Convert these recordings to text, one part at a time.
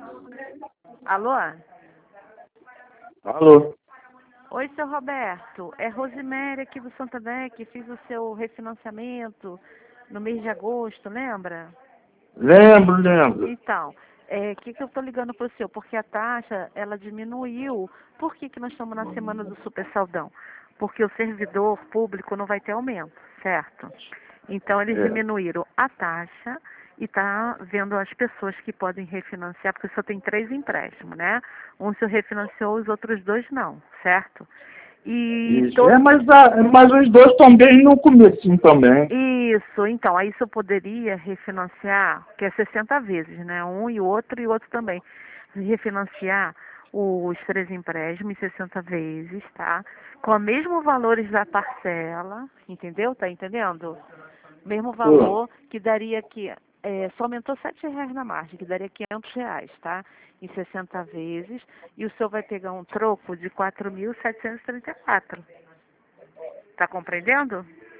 Alô? Alô? Oi, seu Roberto. É Rosemary aqui do Santander, que fiz o seu refinanciamento no mês de agosto, lembra? Lembro. Então, que eu estou ligando para o senhor? Porque a taxa, ela diminuiu. Por que nós estamos na semana do super saldão? Porque o servidor público não vai ter aumento, certo? Então, eles diminuíram a taxa e está vendo as pessoas que podem refinanciar, porque só tem 3 empréstimos, né? Um se refinanciou, os outros 2 não, certo? E Isso. Mas os dois estão bem no comecinho também. Isso, então, aí eu poderia refinanciar, que é 60 vezes, né? Um e o outro também. Refinanciar os 3 empréstimos em 60 vezes, tá? Com os mesmos valores da parcela, entendeu? Tá entendendo? Mesmo valor que daria aqui, só aumentou R$ 7 na margem, que daria R$ 500, tá? Em 60 vezes, e o senhor vai pegar um troco de 4.734. Tá compreendendo?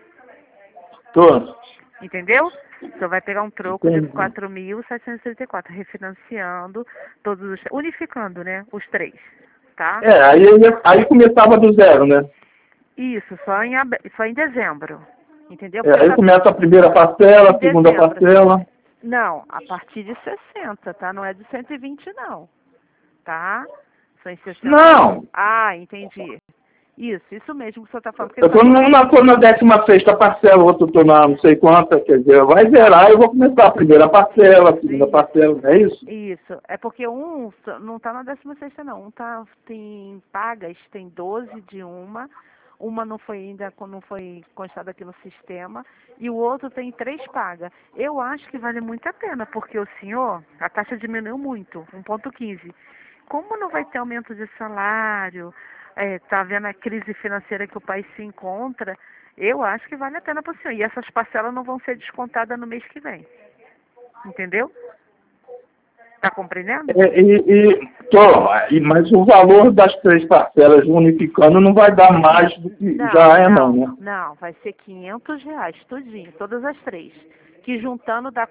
Tô. Entendeu? O senhor vai pegar um troco de Entendi. 4.734, refinanciando todos os, unificando, né? Os 3, tá? Aí começava do zero, né? Isso, só em dezembro. Entendeu? Aí começa a primeira parcela, a em segunda dezembro. parcela. Não, a partir de 60, tá? Não é de 120 não. Tá? São em 60. Não! Ah, entendi. Isso mesmo que o senhor está falando. Porque Eu tô na 16ª parcela, o outro tô na não sei quanta, quer dizer, vai zerar e eu vou começar a primeira parcela, a segunda parcela, não é isso? Isso. É porque um não está na 16ª não. Tem pagas, tem 12 de uma não foi ainda, não foi constada aqui no sistema, e o outro tem 3 pagas. Eu acho que vale muito a pena, porque o senhor, a taxa diminuiu muito, 1,15. Como não vai ter aumento de salário, tá vendo a crise financeira que o país se encontra, eu acho que vale a pena para o senhor. E essas parcelas não vão ser descontadas no mês que vem. Entendeu? Tá compreendendo? Mas o valor das 3 parcelas unificando não vai dar mais do que não, né? Não, vai ser R$ 500, tudinho, todas as 3. Que juntando dá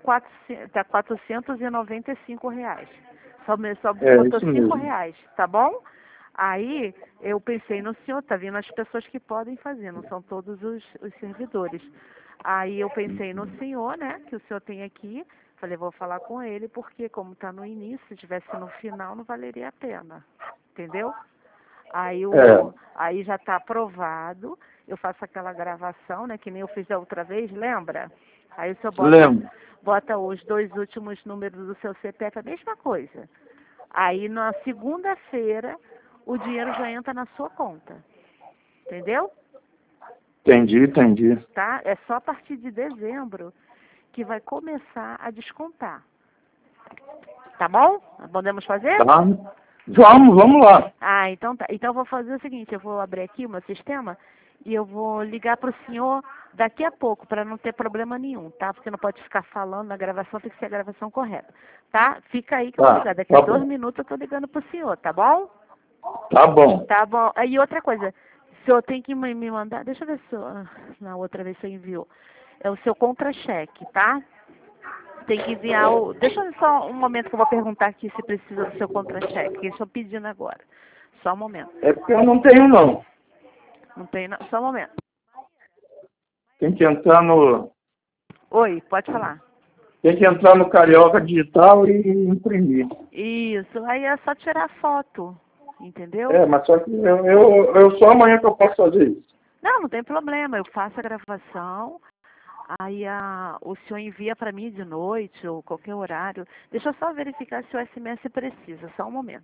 R$ 495. Só botou Isso R$ mesmo. 5, tá bom? Aí eu pensei no senhor, tá vendo as pessoas que podem fazer, não são todos os servidores. Aí eu pensei no senhor, né, que o senhor tem aqui. Falei, vou falar com ele, porque como está no início, se tivesse no final, não valeria a pena. Entendeu? Aí já está aprovado. Eu faço aquela gravação, né, que nem eu fiz da outra vez, lembra? Aí o senhor Lembro. bota os 2 últimos números do seu CPF, a mesma coisa. Aí na segunda-feira, o dinheiro já entra na sua conta. Entendeu? Entendi. Tá? É só a partir de dezembro que vai começar a descontar. Tá bom? Podemos fazer? Tá. Vamos lá. Ah, então tá. Então eu vou fazer o seguinte, eu vou abrir aqui o meu sistema e eu vou ligar para o senhor daqui a pouco, para não ter problema nenhum, tá? Porque não pode ficar falando na gravação, tem que ser a gravação correta. Tá? Fica aí que eu vou ligar. Daqui a 2 minutos eu tô ligando pro senhor, tá bom? Tá bom. Tá bom. E outra coisa, o senhor tem que me mandar, deixa eu ver se na outra vez você enviou. É o seu contra-cheque, tá? Tem que enviar o... Deixa eu só um momento que eu vou perguntar aqui se precisa do seu contra-cheque, que eu estou pedindo agora. Só um momento. É porque eu não tenho, não. Não tem, não. Só um momento. Tem que entrar no... Oi, pode falar. Tem que entrar no Carioca Digital e imprimir. Isso, aí é só tirar foto, entendeu? Mas só que eu só amanhã que eu posso fazer isso. Não tem problema, eu faço a gravação, aí o senhor envia para mim de noite ou qualquer horário. Deixa eu só verificar se o SMS precisa, só um momento.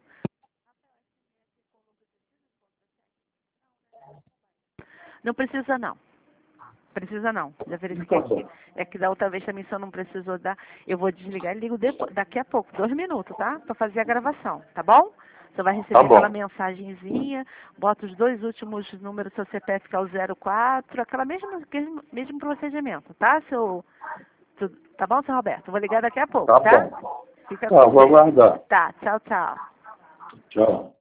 Não precisa não. Precisa não, já verifiquei aqui. É que da outra vez também só não precisou dar. Eu vou desligar e ligo daqui a pouco, 2 minutos, tá? Para fazer a gravação, tá bom? Você vai receber aquela mensagenzinha, bota os 2 últimos números do seu CPF, que é o 04, mesmo procedimento, tá, tá bom, seu Roberto? Eu vou ligar daqui a pouco, tá? Bom. Fica Vou aguardar. Tá, tchau. Tchau.